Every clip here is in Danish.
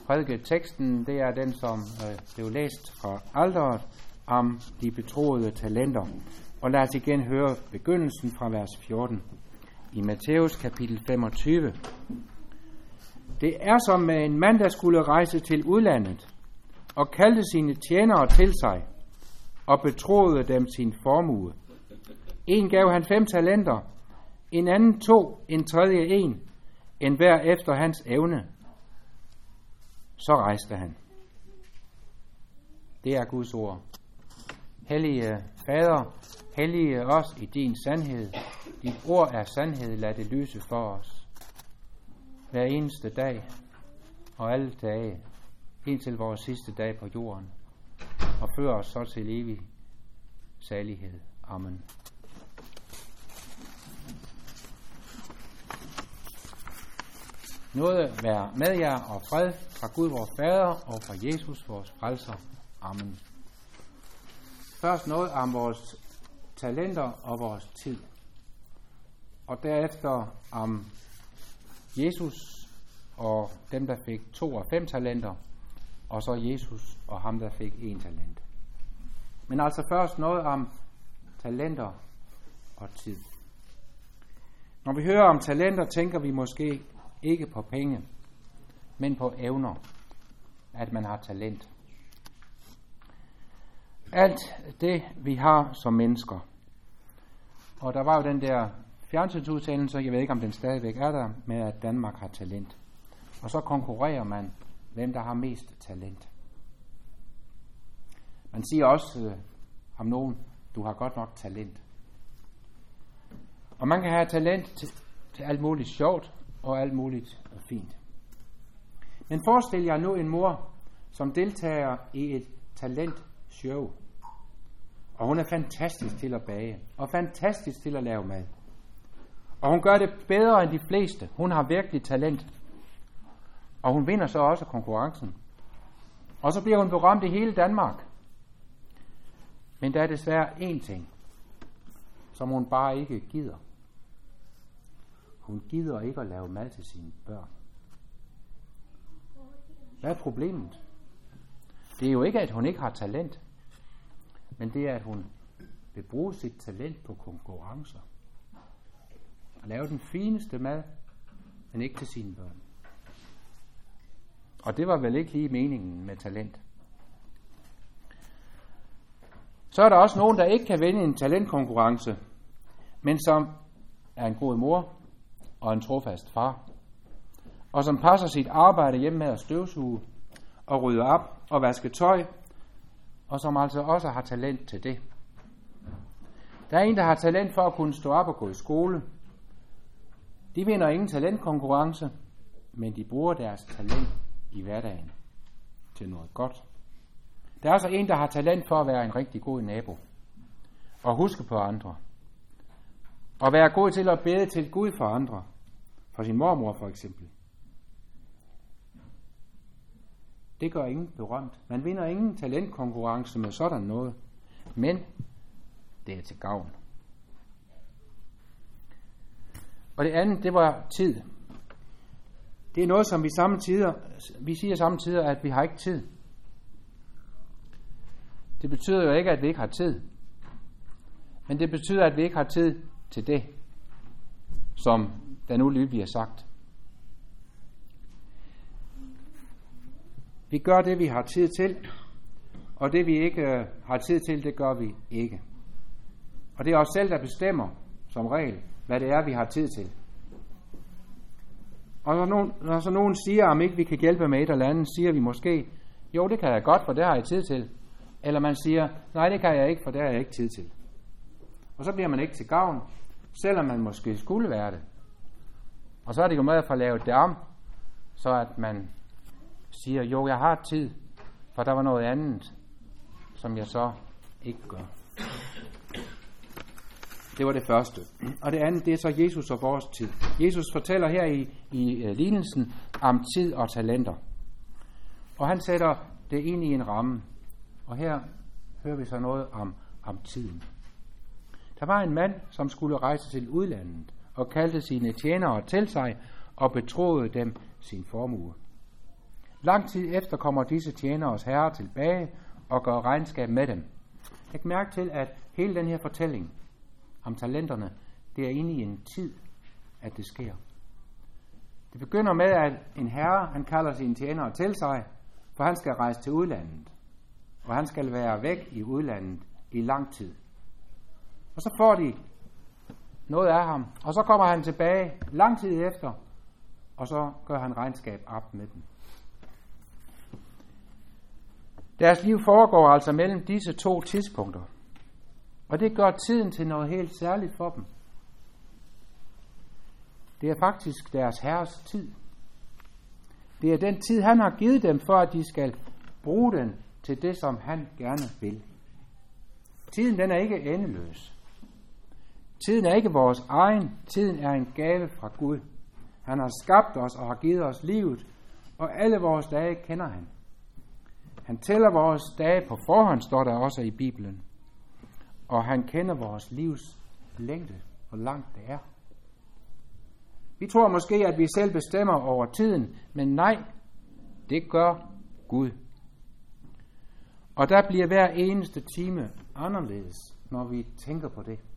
prædike teksten, det er den, som blev læst fra alteret om de betroede talenter. Og lad os igen høre begyndelsen fra vers 14 i Matthæus kapitel 25. Det er som med en mand, der skulle rejse til udlandet, og kaldte sine tjenere til sig, og betroede dem sin formue. En gav han 5 talenter, en anden 2, en tredje 1, en hver efter hans evne. Så rejste han. Det er Guds ord. Hellige Fader, hellige os i din sandhed. Dit ord er sandhed, lad det lyse for os. Hver eneste dag og alle dage, indtil vores sidste dag på jorden, og før os så til evig salighed. Amen. Nåde være med jer og fred fra Gud vor Fader og fra Jesus vores frelser. Amen. Først noget om vores talenter og vores tid. Og derefter om Jesus og dem, der fik 2 og 5 talenter, og så Jesus og ham, der fik 1 talent. Men altså først noget om talenter og tid. Når vi hører om talenter, tænker vi måske ikke på penge, men på evner, at man har talent. Alt det, vi har som mennesker. Og der var jo den der fjernsynsudsendelse, jeg ved ikke, om den stadigvæk er der, med at Danmark har talent. Og så konkurrerer man, hvem der har mest talent. Man siger også om nogen, du har godt nok talent. Og man kan have talent til alt muligt sjovt og alt muligt fint. Men forestil jer nu en mor, som deltager i et talentshow. Og hun er fantastisk til at bage, og fantastisk til at lave mad. Og hun gør det bedre end de fleste. Hun har virkelig talent. Og hun vinder så også konkurrencen. Og så bliver hun berømt i hele Danmark. Men der er desværre én ting, som hun bare ikke gider. Hun gider ikke at lave mad til sine børn. Hvad er problemet? Det er jo ikke, at hun ikke har talent, men det er, at hun vil bruge sit talent på konkurrencer. Og lave den fineste mad, men ikke til sine børn. Og det var vel ikke lige meningen med talent. Så er der også nogen, der ikke kan vinde en talentkonkurrence, men som er en god mor og en trofast far, og som passer sit arbejde hjemme med at støvsuge og rydde op og vaske tøj, og som altså også har talent til det. Der er en, der har talent for at kunne stå op og gå i skole. De vinder ingen talentkonkurrence, men de bruger deres talent i hverdagen til noget godt. Der er også en, der har talent for at være en rigtig god nabo og huske på andre. Og være god til at bede til Gud for andre. For sin mormor for eksempel. Det gør ingen berømt. Man vinder ingen talentkonkurrence med sådan noget. Men det er til gavn. Og det andet, det var tid. Det er noget, som vi siger samtidig, at vi har ikke tid. Det betyder jo ikke, at vi ikke har tid. Men det betyder, at vi ikke har tid til det, som der nu lige bliver sagt. Vi gør det, vi har tid til, og det, vi ikke har tid til, det gør vi ikke. Og det er os selv, der bestemmer, som regel, hvad det er, vi har tid til. Og når så nogen siger, om ikke vi kan hjælpe med et eller andet, siger vi måske, jo, det kan jeg godt, for det har jeg tid til. Eller man siger, nej, det kan jeg ikke, for det har jeg ikke tid til. Og så bliver man ikke til gavn, selvom man måske skulle være det. Og så er det jo med at få lavet det om, så at man siger, jo, jeg har tid, for der var noget andet, som jeg så ikke gør. Det var det første. Og det andet, det er så Jesus og vores tid. Jesus fortæller her i lignelsen om tid og talenter. Og han sætter det ind i en ramme. Og her hører vi så noget om tiden. Der var en mand, som skulle rejse til udlandet, og kaldte sine tjenere til sig, og betroede dem sin formue. Lang tid efter kommer disse tjeneres herre tilbage og gør regnskab med dem. Læg mærke til, at hele den her fortælling om talenterne, det er inde i en tid, at det sker. Det begynder med, at en herre, han kalder sine tjenere til sig, for han skal rejse til udlandet. Og han skal være væk i udlandet i lang tid. Og så får de noget af ham, og så kommer han tilbage lang tid efter, og så gør han regnskab op med dem. Deres liv foregår altså mellem disse to tidspunkter, og det gør tiden til noget helt særligt for dem. Det er faktisk deres herres tid. Det er den tid, han har givet dem, for at de skal bruge den til det, som han gerne vil. Tiden, den er ikke endeløs. Tiden er ikke vores egen. Tiden er en gave fra Gud. Han har skabt os og har givet os livet, og alle vores dage kender han. Han tæller vores dage på forhånd, står der også i Bibelen. Og han kender vores livs længde, hvor langt det er. Vi tror måske, at vi selv bestemmer over tiden, men nej, det gør Gud. Og der bliver hver eneste time anderledes, når vi tænker på det.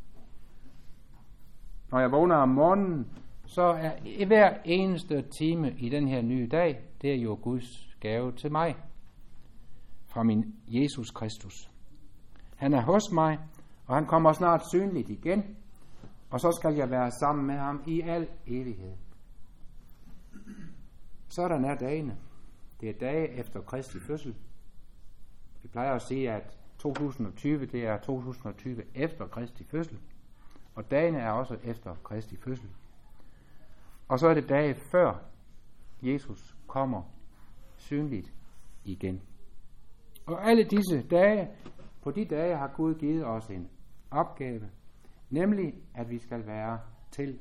Når jeg vågner om morgenen, så er hver eneste time i den her nye dag, det er jo Guds gave til mig. Fra min Jesus Kristus. Han er hos mig, og han kommer snart synligt igen, og så skal jeg være sammen med ham i al evighed. Sådan er dagene. Det er dage efter Kristi fødsel. Vi plejer at sige, at 2020, det er 2020 efter Kristi fødsel, og dagene er også efter Kristi fødsel. Og så er det dage før Jesus kommer synligt igen. Og alle disse dage, på de dage har Gud givet os en opgave, nemlig at vi skal være til,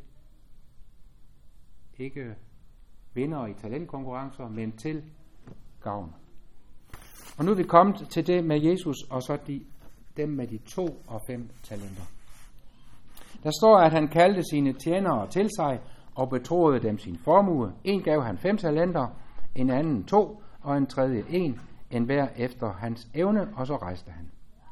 ikke vindere i talentkonkurrencer, men til gavn. Og nu er vi kommet til det med Jesus, og så dem med de 2 og 5 talenter. Der står, at han kaldte sine tjenere til sig, og betroede dem sin formue. En gav han 5 talenter, en anden 2, og en tredje 1, en hver efter hans evne, og så rejste han.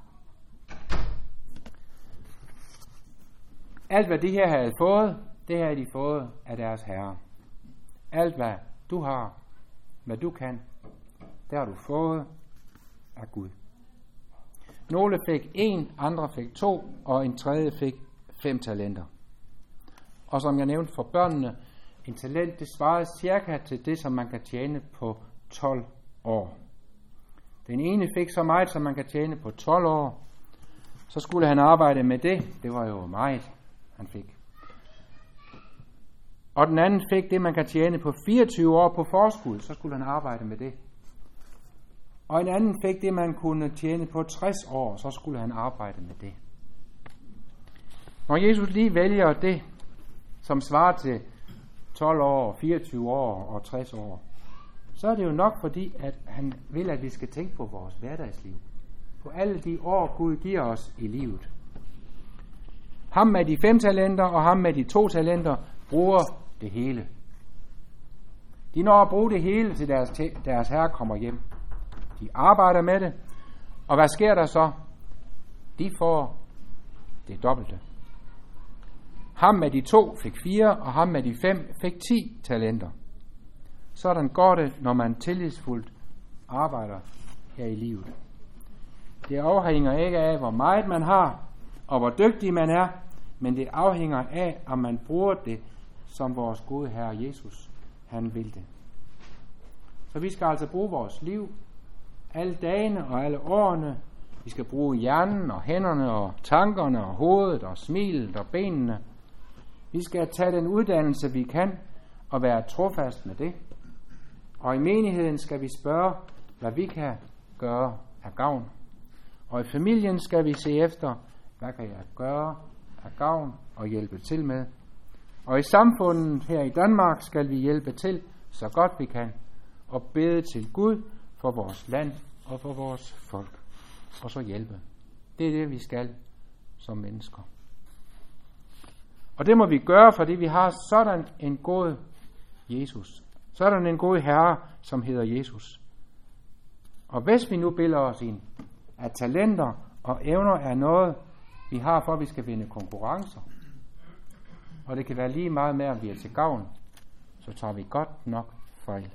Alt hvad de her havde fået, det havde de fået af deres herre. Alt hvad du har, hvad du kan, det har du fået af Gud. Nogle fik 1, andre fik 2, og en tredje fik 5 talenter. Og som jeg nævnte for børnene, en talent, det svarer cirka til det, som man kan tjene på 12 år. Den ene fik så meget, som man kan tjene på 12 år. Så skulle han arbejde med det. Det var jo meget, han fik. Og den anden fik det, man kan tjene på 24 år på forskud. Så skulle han arbejde med det. Og en anden fik det, man kunne tjene på 60 år. Så skulle han arbejde med det. Når Jesus lige vælger det, som svarer til 12 år, 24 år og 60 år, så er det jo nok fordi, at han vil, at vi skal tænke på vores hverdagsliv. På alle de år, Gud giver os i livet. Ham med de 5 talenter og ham med de 2 talenter bruger det hele. De når at bruge det hele til deres herre kommer hjem. De arbejder med det. Og hvad sker der så? De får det dobbelte. Ham med de 2 fik 4, og ham med de 5 fik 10 talenter. Sådan går det, når man tillidsfuldt arbejder her i livet. Det afhænger ikke af, hvor meget man har, og hvor dygtig man er, men det afhænger af, om man bruger det, som vores gode Herre Jesus, han vil det. Så vi skal altså bruge vores liv, alle dagene og alle årene. Vi skal bruge hjernen og hænderne og tankerne og hovedet og smilet og benene. Vi skal tage den uddannelse, vi kan, og være trofast med det. Og i menigheden skal vi spørge, hvad vi kan gøre af gavn. Og i familien skal vi se efter, hvad kan jeg gøre af gavn og hjælpe til med. Og i samfundet her i Danmark skal vi hjælpe til, så godt vi kan, og bede til Gud for vores land og for vores folk. Og så hjælpe. Det er det, vi skal som mennesker. Og det må vi gøre, fordi vi har sådan en god Jesus Så er der en god herre, som hedder Jesus. Og hvis vi nu bilder os ind, at talenter og evner er noget, vi har for, at vi skal vinde konkurrencer, og det kan være lige meget med, at vi er til gavn, så tager vi godt nok fejl.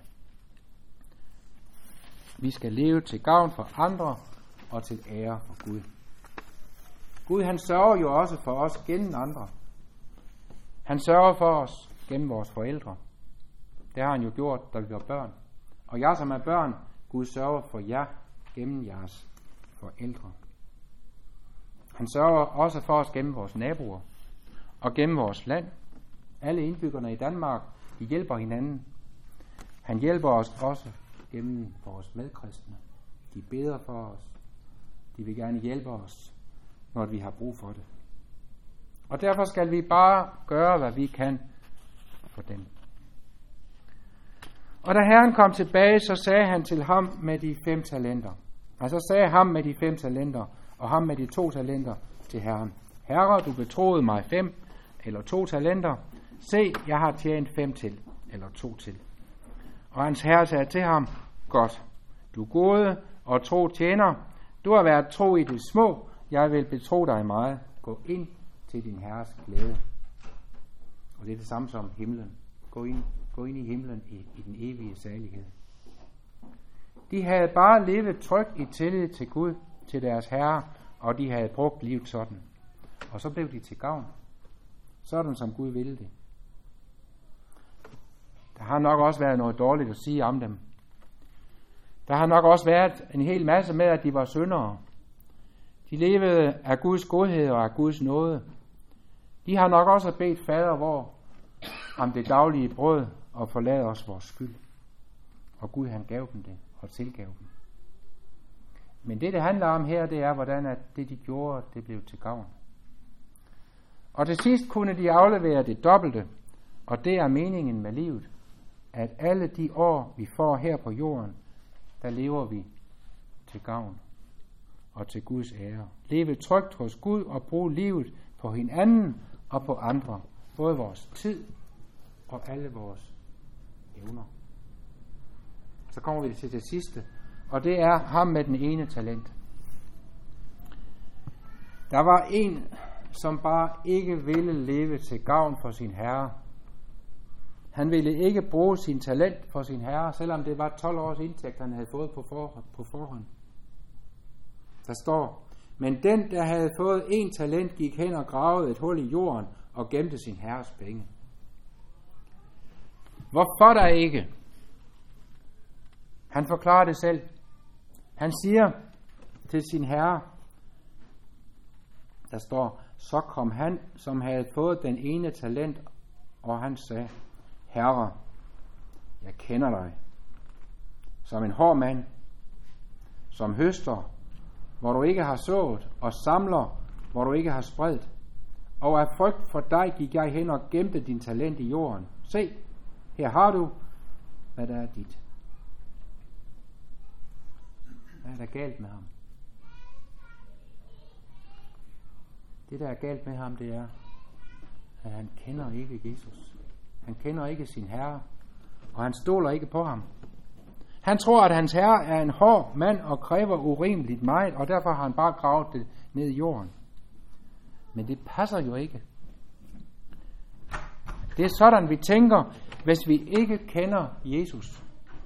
Vi skal leve til gavn for andre og til ære for Gud. Gud, han sørger jo også for os gennem andre. Han sørger for os gennem vores forældre. Det har han jo gjort, da vi var børn. Og jer, som er børn, Gud sørger for jer gennem jeres forældre. Han sørger også for os gennem vores naboer og gennem vores land. Alle indbyggerne i Danmark, de hjælper hinanden. Han hjælper os også gennem vores medkristne. De beder for os. De vil gerne hjælpe os, når vi har brug for det. Og derfor skal vi bare gøre, hvad vi kan for dem. Og da Herren kom tilbage, så sagde han til ham med de 5 talenter. Og så sagde ham med de 5 talenter, og ham med de 2 talenter til Herren. Herre, du betroede mig 5 eller 2 talenter. Se, jeg har tjent 5 til, eller 2 til. Og hans herre sagde til ham, godt, du gode og tro tjener. Du har været tro i det små, jeg vil betro dig meget. Gå ind til din herres glæde. Og det er det samme som himlen. Gå ind i himlen i den evige salighed. De havde bare levet trygt i tillid til Gud, til deres herre, og de havde brugt livet sådan. Og så blev de til gavn. Sådan som Gud ville det. Der har nok også været noget dårligt at sige om dem. Der har nok også været en hel masse med, at de var syndere. De levede af Guds godhed og af Guds nåde. De har nok også bedt fader vor om det daglige brød og forlade os vores skyld. Og Gud han gav dem det og tilgav dem. Men det handler om her, det er, hvordan at det de gjorde, det blev til gavn. Og til sidst kunne de aflevere det dobbelte, og det er meningen med livet, at alle de år, vi får her på jorden, der lever vi til gavn og til Guds ære. Leve trygt hos Gud og bruge livet på hinanden og på andre, både vores tid og alle vores evner. Så kommer vi til det sidste, og det er ham med den ene talent. Der var en, som bare ikke ville leve til gavn for sin herre. Han ville ikke bruge sin talent for sin herre, selvom det var 12 års indtægt, han havde fået på forhånd. Der står, men den, der havde fået 1 talent, gik hen og gravede et hul i jorden og gemte sin herres penge. Hvorfor der ikke? Han forklarer det selv. Han siger til sin herre, der står, så kom han, som havde fået den ene talent, og han sagde, Herre, jeg kender dig som en hård mand, som høster, hvor du ikke har sået, og samler, hvor du ikke har spredt. Og af frygt for dig gik jeg hen og gemte din talent i jorden. Se, her har du, hvad der er dit. Hvad er der galt med ham? Det, der er galt med ham, det er, at han kender ikke Jesus. Han kender ikke sin herre, og han stoler ikke på ham. Han tror, at hans herre er en hård mand og kræver urimeligt meget, og derfor har han bare gravet det ned i jorden. Men det passer jo ikke. Det er sådan, vi tænker, hvis vi ikke kender Jesus.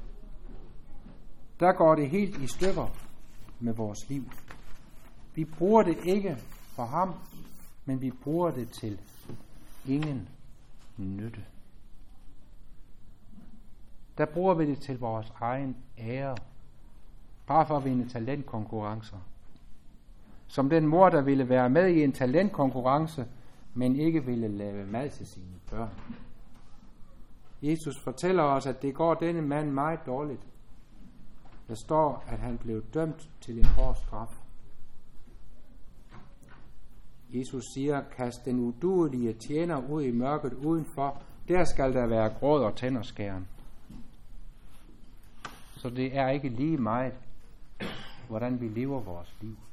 Der går det helt i stykker med vores liv. Vi bruger det ikke for ham, men vi bruger det til ingen nytte. Der bruger vi det til vores egen ære, bare for at vinde talentkonkurrencer. Som den mor, der ville være med i en talentkonkurrence, men ikke ville lave mad til sine børn. Jesus fortæller os, at det går denne mand meget dårligt. Der står, at han blev dømt til en hård straf. Jesus siger, kast den uduelige tjener ud i mørket udenfor, der skal der være gråd og tænderskæren. Så det er ikke lige meget, hvordan vi lever vores liv.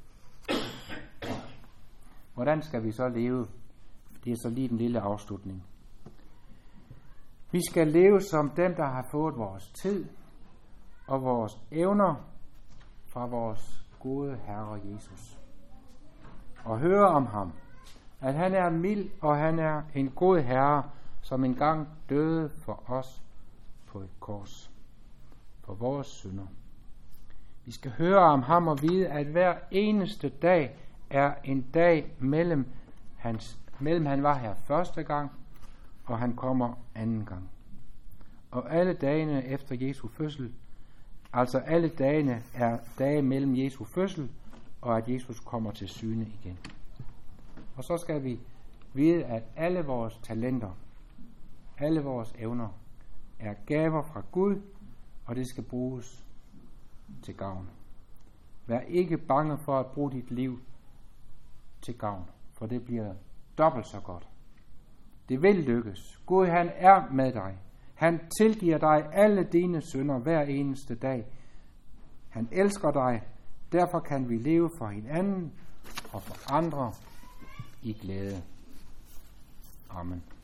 Hvordan skal vi så leve? Det er så lige den lille afslutning. Vi skal leve som dem, der har fået vores tid og vores evner fra vores gode Herre Jesus. Og høre om ham, at han er mild, og han er en god Herre, som engang døde for os på et kors, for vores synder. Vi skal høre om ham og vide, at hver eneste dag er en dag mellem han var her første gang, og han kommer anden gang. Og alle dagene efter Jesu fødsel, altså alle dagene er dage mellem Jesu fødsel, og at Jesus kommer til syne igen. Og så skal vi vide, at alle vores talenter, alle vores evner, er gaver fra Gud, og det skal bruges til gavn. Vær ikke bange for at bruge dit liv til gavn, for det bliver dobbelt så godt. Det vil lykkes. Gud, han er med dig. Han tilgiver dig alle dine synder hver eneste dag. Han elsker dig. Derfor kan vi leve for hinanden og for andre i glæde. Amen.